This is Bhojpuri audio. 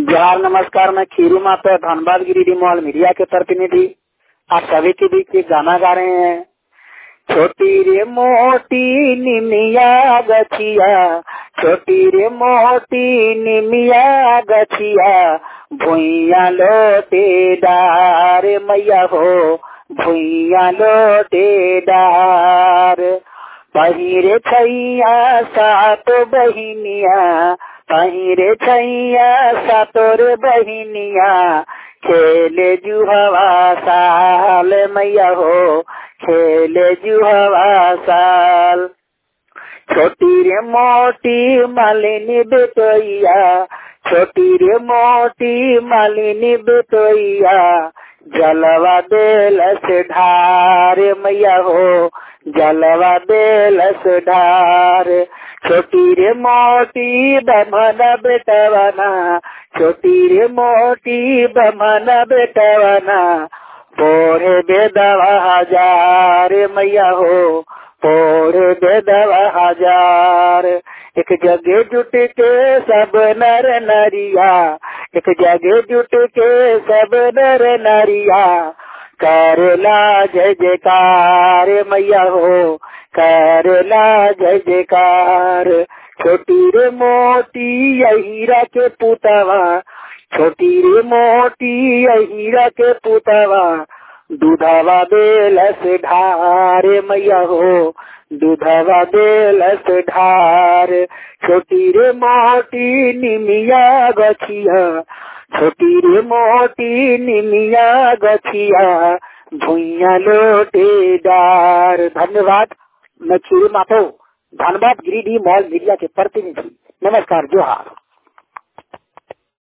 जोहार नमस्कार। मैं खीरू माता धनबाद गिरिडीह मॉल मीडिया के प्रतिनिधि आप सभी के बीच एक गाना गा रहे हैं। छोटी रे मोटी निमिया गछिया, छोटी रे मोटी निमिया गछिया, भुइया लोटे डार मैया हो, भुइया लोटे डार। पहिरे छैया सात बहिनिया, पहिरे छैया सातोर बहिनिया, खेले जुहवा साल मैया हो, खेले जुहवा साल। छोटी रे मोटी मालिनी बेटोइया, छोटी रे मोटी मालिनी बेटोइया, जलवा बेलस ढार मैया हो, जलवा बेलस ढार। छोटी रे मोटी बमन बेटवना, छोटी रे मोटी बमन बेटवना, पोरे बेदवा हजार मैया हो, पोरे बेदवा हजार। एक जगह जुट के सब नर नरिया, एक जगह जुट के सब नर नरिया, करला जय जयकार मैया हो, करला जय जयकार। छोटी रे मोटी अहिरा के पुतवा, छोटी रे मोटी अहिरा के पुतवा, दूधवा बेलस ढार मैया हो, दूधवा बेलस ढार। छोटी रे मोटी निमिया गछिया, छोटी रे मोटी निमिया गछिया, भुइया लोटे डार। धन्यवाद। मैं खीरू मातो धनबाद गिरिडीह मॉल मीडिया के प्रतिनिधि। नमस्कार। जोहार।